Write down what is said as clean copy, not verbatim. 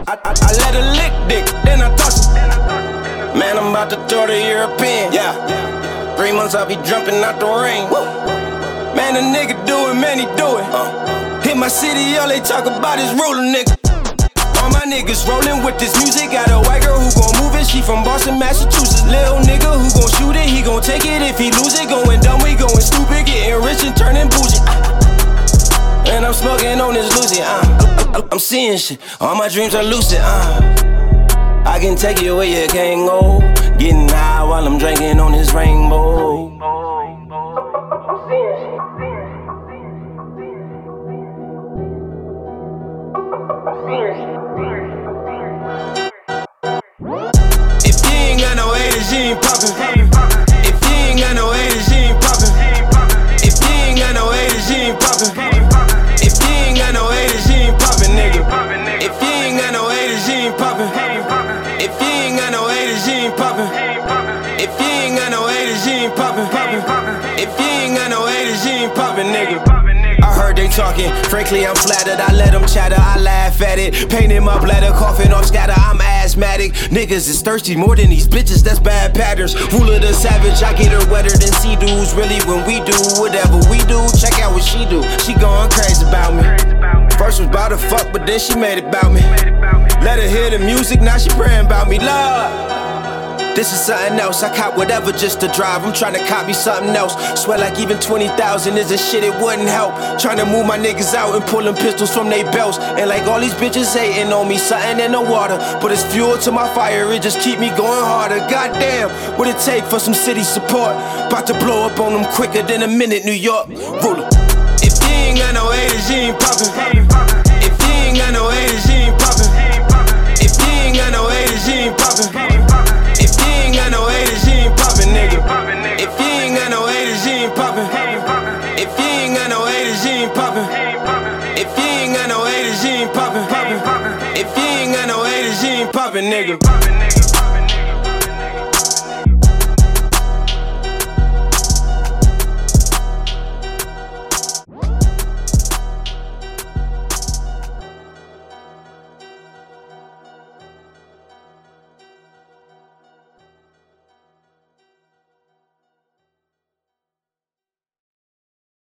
I let her lick dick, then I toss it. Man, I'm about to throw the European. Yeah. 3 months I'll be jumping out the rain. Man, a nigga do it, man, he do it. Hit my city, all they talk about is rolling, nigga. All my niggas rolling with this music. Got a white girl who gon' move it. She from Boston, Massachusetts. Lil nigga who gon' shoot it. He gon' take it if he lose it. Going dumb, we going stupid. Getting rich and turning bougie. And I'm smoking on this Lucy. I'm seeing shit. All my dreams are lucid. I can take you where you can't go. Getting high while I'm drinking on this rainbow. If you ain't got no haters, you ain't poppin'. If you ain't got no haters, you ain't poppin'. If you ain't got no haters, you ain't poppin'. If you ain't got no haters, you ain't poppin', nigga. If you ain't got no haters, you ain't poppin'. If you ain't got no haters, you ain't poppin'. If you ain't got no haters, you ain't poppin'. If you ain't got no haters, you ain't poppin', nigga. I heard they talking, frankly I'm flattered. I let them chatter, I laugh at it. Pain in my bladder, coughing off scatter, I'm asthmatic. Niggas is thirsty more than these bitches, that's bad patterns. Ruler the savage, I get her wetter than sea dudes. Really when we do whatever we do, check out what she do. She going crazy about me. First was about to fuck, but then she made it about me. Let her hear the music, now she praying about me. Lord, this is something else. I cop whatever just to drive. I'm trying to copy something else. Swear like even 20,000 is a shit, it wouldn't help. Trying to move my niggas out and pulling pistols from they belts. And like all these bitches hating on me, something in the water. But it's fuel to my fire, it just keep me going harder. Goddamn, what it take for some city support? About to blow up on them quicker than a minute, New York. Ruler. If you ain't got no haters, you ain't poppin'. If you ain't got no haters, you ain't poppin'. If you ain't got no haters, you ain't poppin'. If you ain't got no haters, you ain't poppin', nigga. If you ain't got no haters, you ain't poppin'. If you ain't got no haters, you ain't poppin'. If you ain't got no haters, you ain't poppin'. If you ain't got no haters, you ain't poppin', nigga.